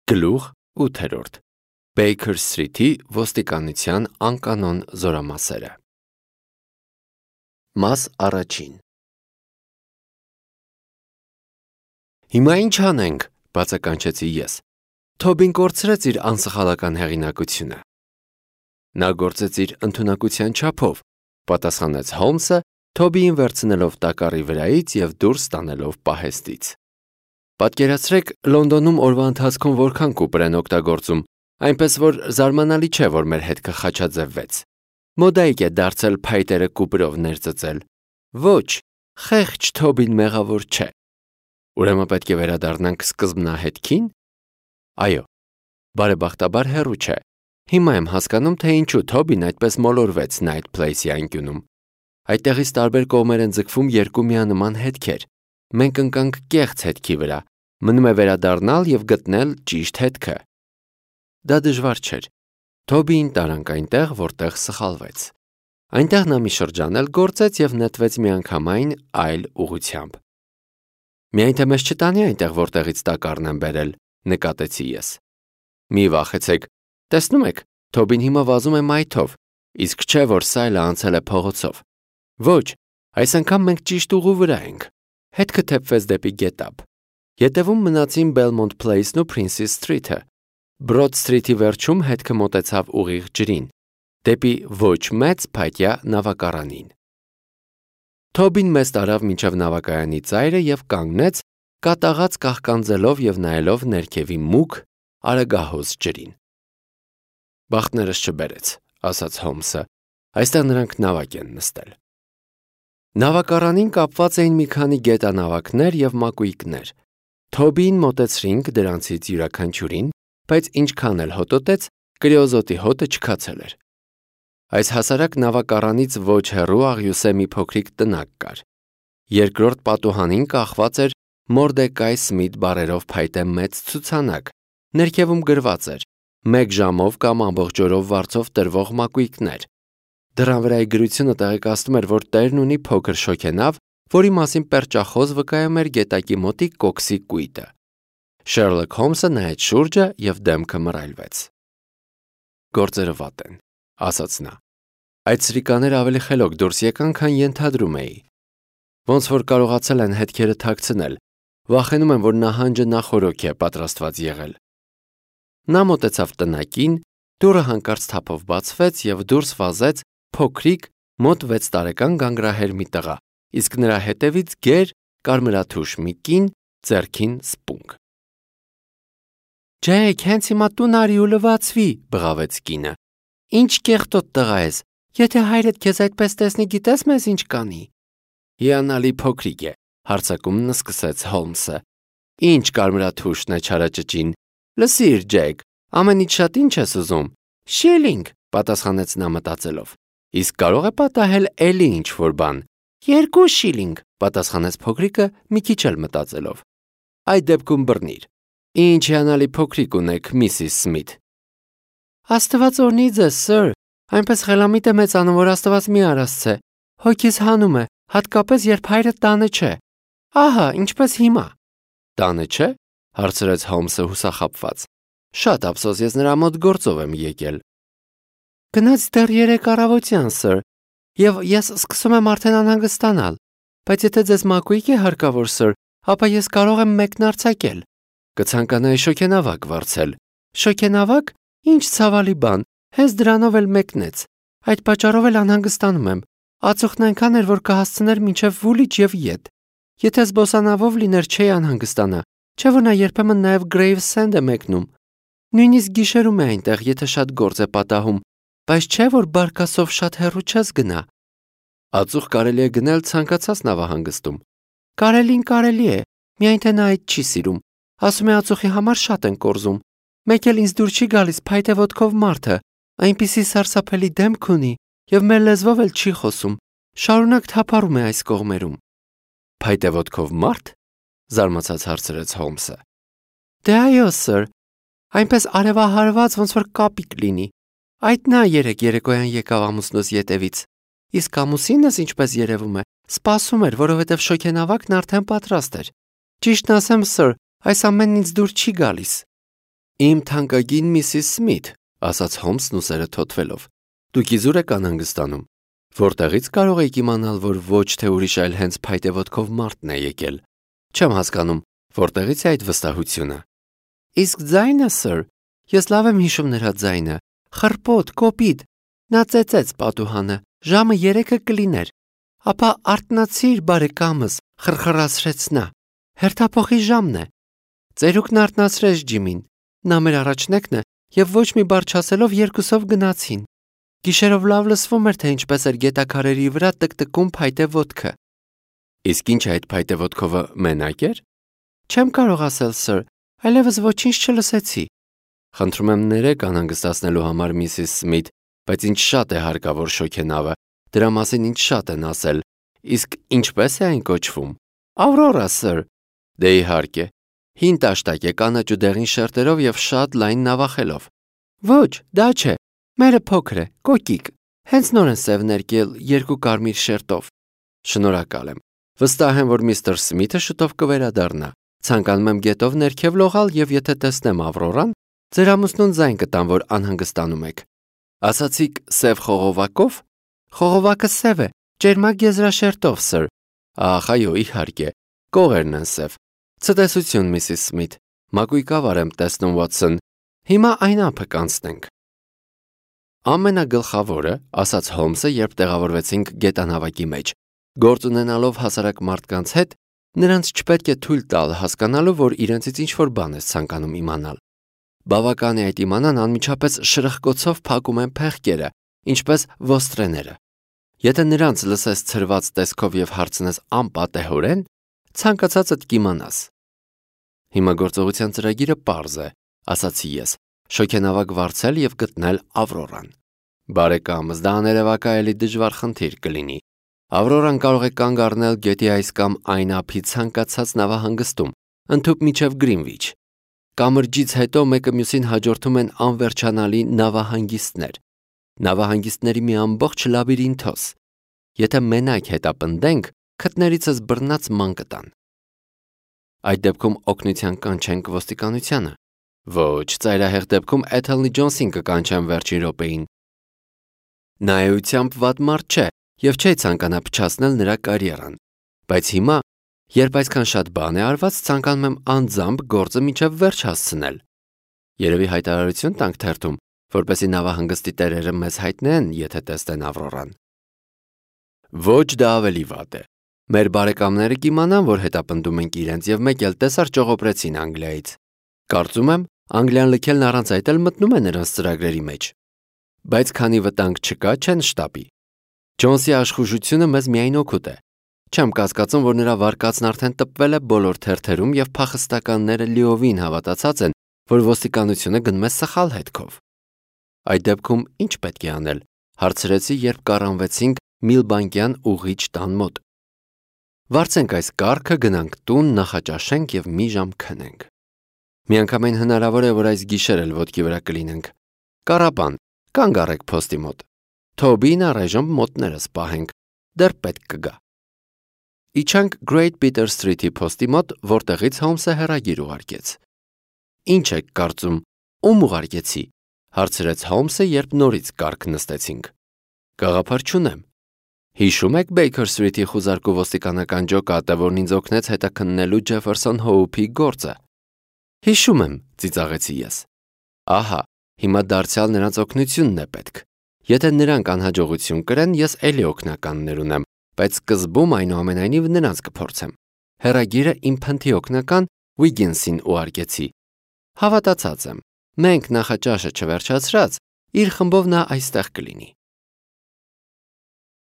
Գլուխ 8. Baker Street-ի ոստիկանության անկանոն զորամասերը։ Մաս առաջին։ Հիմա ինչ անենք, բացականչեցի ես։ Թոբին կորցրեց իր անսխալական հեղինակությունը։ Նա գործեց իր ընդունակության չափով, պատասխանեց Հոլմսը, Թոբիին վերցնելով տակառի վրայից և դուրս տանելով պահեստից։ Պատկերացրեք Լոնդոնում օրվա ընթացքում որքան կուպր են օգտագործում, այնպես որ զարմանալի չէ, որ մեր հետքը խաչաձևվեց։ Մոդայիկ է դարձել փայտերը կուպրով ներծծել։ Ոչ, խեղճ Թոբին մեղավոր չէ։ Ուրեմն պետք է վերադառնանք սկզբնահետքին։ Այո, բարեբախտաբար հեռու չէ։ Հիմա եմ հասկանում, թե ինչու Թոբին այդպես մոլորվեց Night Place-ի անկյունում։ Այդտեղից տարբեր կողմեր են ձգվում երկու միանման հետքեր։ Մենք ընկանք կեղծ հետքի վրա, մնում է վերադառնալ և գտնել ճիշտ հետքը։ Դա դժվար չէր։ Թոբիին տարանք այնտեղ, որտեղ սխալվեց։ Այնտեղ նա մի շրջան էլ գործեց և նետվեց միանգամայն այլ ուղղությամբ։ Միայն թե մեզ չտանի այնտեղ, որտեղից տակառն եմ բերել, նկատեցի ես։ Մի վախեցեք, տեսնում եք, Թոբին հիմա վազում է մայթով, իսկ չէ, որ Սայլը անցել է փողոցով։ Ոչ, այս անգամ մենք ճիշտ ուղու վրա ենք։ Հետքը թեփվեց դեպի գետափ։ Ետևում մնացին Belmont Place-ն ու Princess Street-ը։ Broad Street-ի վերջում հետքը մոտեցավ ուղիղ ջրին, դեպի ոչ մեծ փայտյա նավակարանին։ Թոբին մեզ տարավ մինչև նավակայանի ծայրը և կանգնեց, կատաղած կաղկանձելով և նայելով ներքևի մուգ, արագահոս ջրին։ Բախտներս չբերեց, ասաց Հոլմսը, այստեղ նրանք նավակ են նստել։ Նավակարանին կապված էին մի քանի գետանավակներ և մակույկներ։ Թոբիին մոտեցրինք դրանցից յուրաքանչյուրին, բայց ինչքան էլ հոտոտեց, կրիոզոտի հոտը չքացել էր։ Այս հասարակ նավակարանից ոչ հեռու աղյուսե մի փոքրիկ տնակ կար։ Երկրորդ պատուհանին կախված էր Մորդեկայ Սմիթ բառերով փայտե մեծ ցուցանակ, ներքևում գրված էր. 1 ժամով կամ ամբողջ օրով վարձով տրվող մակույկներ։ Դռան վրայի գրությունը տեղեկացնում էր, որ տերն ունի փոքր շոգենավ, որի մասին պերճախոս վկայում էր գետակի մոտիկ կոքսի կույտը։ Շերլոք Հոլմսը նայեց շուրջը և դեմքը մռայլվեց։ Գործերը վատ են, ասաց նա։ Այդ սրիկաները ավելի խելոք դուրս եկան, քան ենթադրում էի։ Ոնց որ կարողացել են հետքերը թաքցնել, վախենում եմ, որ նահանջը նախօրոք է պատրաստված եղել։ Նա մոտեցավ տնակին, դուռը հանկարծ թափով բացվեց և դուրս վազեց փոքրիկ, մոտ 6 տարեկան գանգրահեր մի տղա, իսկ նրա հետևից գեր, կարմրաթուշ մի կին, ձեռքին սպունգ։ Ջեյք, հենց հիմա տուն արի ու լվացվի, բղավեց կինը։ Ինչ կեղտոտ տղա ես, եթե հայրդ քեզ այդպես տեսնի, գիտես մեզ ինչ կանի։ Հիանալի փոքրիկ է, հարձակումն սկսեց Հոլմսը։ Ինչ կարմրաթուշն է չարաճճին։ Լսիր, Ջեյք, ամենից շատ ինչ ես ուզում։ Շիլինգ, պատասխանեց նա մտածելով։ Իսկ կարող է պատահել էլի ինչ-որ բան։ 2 շիլինգ, պատասխանեց փոքրիկը մի քիչ էլ մտածելով։ Այդ դեպքում բռնիր։ Ինչ հիանալի փոքրիկ ունեք, Միսիս Սմիթ։ Աստված օրհնի ձեզ, սըր։ Այնպես խելամիտ է մեծանում, որ Աստված մի արասցե։ Հոգիս հանում է, հատկապես երբ հայրդ տանը չէ։ Ահա, ինչպես հիմա։ Տանը չէ, հարցրեց Հոլմսը հուսախաբված։ Շատ ափսոս, ես նրա մոտ գործով եմ եկել։ Գնաց դեռ 3 առավոտյան, սըր, և ես սկսում եմ արդեն անհանգստանալ, բայց եթե ձեզ մակույկ է հարկավոր, սըր, ապա ես կարող եմ մեկն արձակել։ Կցանկանայի շոգենավակ վարձել։ Շոգենավակ։ Ինչ ցավալի բան, հենց դրանով էլ մեկնեց։ Այդ պատճառով էլ անհանգստանում եմ։ Ածուխն այնքան էր, որ կհասցներ մինչև Վուլիչ և ետ։ Եթե զբոսանավով լիներ, չէի անհանգստանա, չէ՞ որ նա երբեմն նաև Գրեյվսենդ է մեկնում։ Նույնիսկ գիշերում է այնտեղ, եթե շատ գործ է պատահում, բայց չէ՞ որ բարկասով շատ հեռու չես գնա։ Ածուխ կարելի է գնել ցանկացած նավահանգստում։ Կարելի է, միայն թե նա այդ չի սիրում։ Ասում է ածուխի համար շատ են կորզում։ Մեկ էլ ինձ դուր չի գալիս փայտե ոտքով մարդը, այնպիսի սարսափելի դեմք ունի և մեր լեզվով էլ չի խոսում։ Շարունակ թափառում է այս կողմերում։ Փայտե ոտքով մարդ։ Զարմացած հարցրեց Հոլմսը։ Դե այո, սըր, այնպես արևահարված, ոնց որ կապիկ լինի։ Այդ նա երեկոյան եկավ ամուսնուս ետևից։ Իսկ ամուսինս, ինչպես երևում է, սպասում էր, որովհետև շոգենավակն արդեն պատրաստ էր։ Ճիշտն ասեմ, սըր, այս ամենն ինձ դուր չի գալիս։ Իմ թանկագին Միսիս Սմիթ, ասաց Հոմսն ուսերը թոթվելով, դուք իզուր եք անհանգստանում, որտեղից կարող եք իմանալ, որ ոչ թե ուրիշ այլ հենց փայտե ոտքով մարդն է եկել։ Չեմ հասկանում, որտեղից է այդ վստահությունը։ Իսկ ձայնը, սըր, ես լավ եմ հիշում նրա ձայնը, խռպոտ, կոպիտ, նա ծեծեց պատուհանը, ժամը 3-ը կլիներ, ապա արթնացիր, բարեկամս, խրխրացրեց նա, հերթափոխի ժամն է։ Ծերուկն արթնացրեց Ջիմին, նա մեր առաջնեկն է և ոչ մի բառ չասելով երկուսով գնացին։ Գիշերով լավ լսվում էր, թե ինչպես էր գետաքարերի վրա տկտկում փայտե ոտքը։ Իսկ ինչ այդ փայտե ոտքովը մենակ էր։ Չեմ կարող ասել, սըր, այլևս ոչինչ չլսեցի։ Խնդրում եմ ներեք անհանգստացնելու համար, Միսիս Սմիթ, բայց ինձ շատ է հարկավոր շոգենավը, դրա մասին ինձ շատ են ասել։ Իսկ ինչպես է այն կոչվում։ Ավրորա, սըր։ Դե իհարկե։ Հին տաշտակ է կանաչ ու դեղին շերտերով և շատ լայն նավախելով։ Ոչ, դա չէ։ Մերը փոքր է, կոկիկ։ Հենց նոր են սև ներկել 2 կարմիր շերտով։ Շնորհակալ եմ։ Վստահ եմ, որ միստր Սմիթը շուտով կվերադառնա։ Ցանկանում եմ գետով ներքև լողալ և եթե տեսնեմ Ավրորան, ձեր ամուսնուն ձայն կտամ, որ անհանգստանում եք։ Ասացիք սև խողովակով։ Խողովակը սև է, ճերմակ եզրաշերտով, սըր։ Ահ, այո, իհարկե։ Կողերն են սև։ Ցտեսություն, Միսիս Սմիթ։ Մակույկավար եմ տեսնում, Վոթսոն։ Հիմա այն ափը կանցնենք։ Ամենագլխավորը, ասաց Հոմսը, երբ տեղավորվեցինք գետանավակի մեջ, գործ ունենալով հասարակ մարդկանց հետ, նրանց չպետք է թույլ տալ հասկանալու, որ իրենցից ինչ-որ բան ես ցանկանում իմանալ։ Բավական է այդ իմանան անմիջապես շրխկոցով փակում են փեղկերը, ինչպես ոստրեները։ Եթե նրանց լսես ցրված տեսքով և հարցնես անպատեհորեն, ցանկացածդ կիմանաս։ Հիմա գործողության ծրագիրը պարզ է, ասացի ես, շոգենավակ վարձել և գտնել Ավրորան։ Բարեկամս, դա աներևակայելի դժվար խնդիր կլինի։ Ավրորան կարող է կանգ առնել գետի այս կամ այն ափի ցանկացած նավահանգստում, ընդհուպ մինչև Գրինվիչ։ Կամրջից հետո մեկը մյուսին հաջորդում են անվերջանալի նավահանգիստներ։ Նավահանգիստների մի ամբողջ լաբիրինթոս։ Եթե մենակ հետապնդենք, քթներիցս բռնած ման կտան։ Այդ դեպքում օգնության կանչենք ոստիկանությանը։ Ոչ, ծայրահեղ դեպքում Էթելնի Ջոնսին կկանչեմ վերջին րոպեին։ Նա էությամբ վատ մարդ չէ և չի ցանկանա փչացնել նրա կարիերան, բայց հիմա, երբ այսքան շատ բան է արված, ցանկանում եմ անձամբ գործը մինչև վերջ հասցնել։ Երևի հայտարարություն տանք թերթում, որպեսզի նավահանգստի տերերը մեզ հայտնեն, եթե տեսնեն Ավրորան։ Ոչ, դա ավելի վատ է։ Մեր բարեկամները կիմանան, որ հետապնդում ենք իրենց և մեկ էլ տեսար ճողոպրեցին Անգլիայից։ Կարծում եմ, Անգլիան լքելն առանց այդ էլ մտնում է նրանց ծրագրերի մեջ։ Բայց քանի վտանգ չկա, չեն շտապի։ Ջոնսի աշխուժությունը մեզ միայն օգուտ է։ Չեմ կասկածում, որ նրա վարկածն արդեն տպվել է բոլոր թերթերում և փախստականները լիովին հավատացած են, որ ոստիկանությունը գնում է սխալ հետքով։ Այդ դեպքում ինչ պետք է անել, հարցրեցի, երբ կառանվեցինք Միլբանկյան ուղիչ տան մոտ։ Վարձենք այս կառքը, գնանք տուն, նախաճաշենք և մի ժամ քնենք։ Միանգամայն հնարավոր է, որ այս գիշեր էլ ոտքի վրա կլինենք։ Կառապան, կանգ առեք փոստի մոտ։ Թոբին առայժմ մոտներս պահենք, դեռ պետք կգա։ Իջանք Great Peter Street-ի փոստի մոտ, որտեղից Հոմսը հեռագիր ուղարկեց։ Ինչ եք կարծում, ում ուղարկեցի, հարցրեց Հոմսը, երբ նորից կառք նստեցինք։ Գաղափար չունեմ։ Հիշում եք Baker Street-ի խուզարկու ոստիկանական ջոկատը, որն ինձ օգնեց հետաքննելու Ջեֆերսոն Հոուփի գործը։ Հիշում եմ, ծիծաղեցի ես։ Ահա, հիմա դարձյալ նրանց օգնությունն է պետք։ Եթե նրանք անհաջողություն կրեն, ես էլի օգնականներ ունեմ, բայց սկզբում այնուամենայնիվ նրանց կփորձեմ։ Հեռագիրը իմ փնթի օգնական Ուիգինսին ուղարկեցի։ Հավատացած եմ, մենք նախաճաշը չվերջացրած, իր խմբով նա այստեղ կլինի։